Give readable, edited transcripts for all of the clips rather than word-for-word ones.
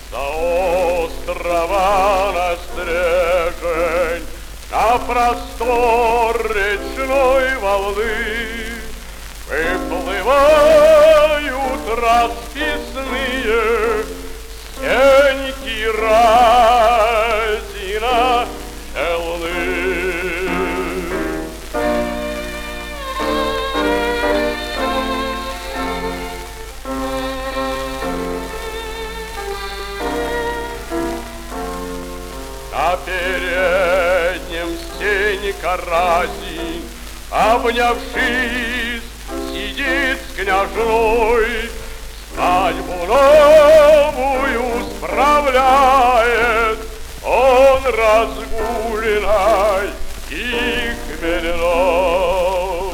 С острова на стрежень, на простор речной волны выплывают расписные сеньки разина челны. На переднем стенька разин, обнявшись, сидит с княжной, свадьбу новую справляет он разгуленной и хмельной.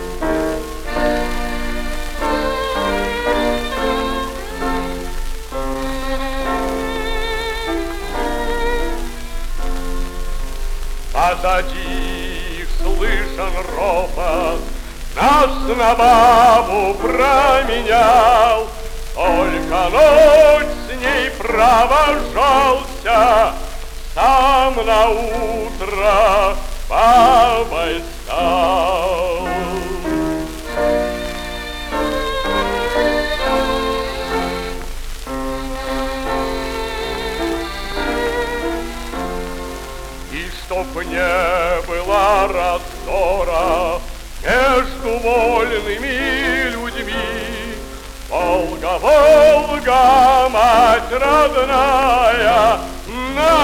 Позади их слышен ропот, нас на бабу променял, только ночь с ней провожался, сам на утро бабой стал. Чтоб не было раздора между вольными людьми, Волга, Волга, мать родная, на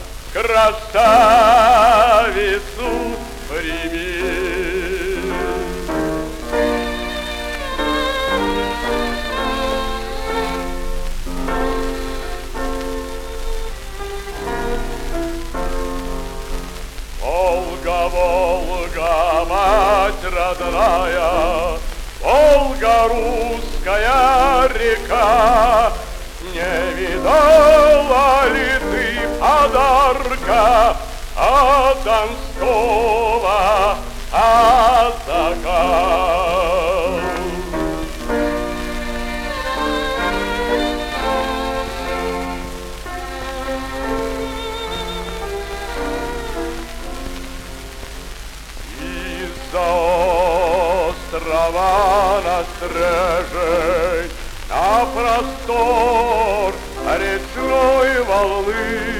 красавицу прими. Волга, Волга, мать родная, Волга, русская река, не видала ли ты подарка от Донского казака? Из-за острова на стрежень, на простор речной волны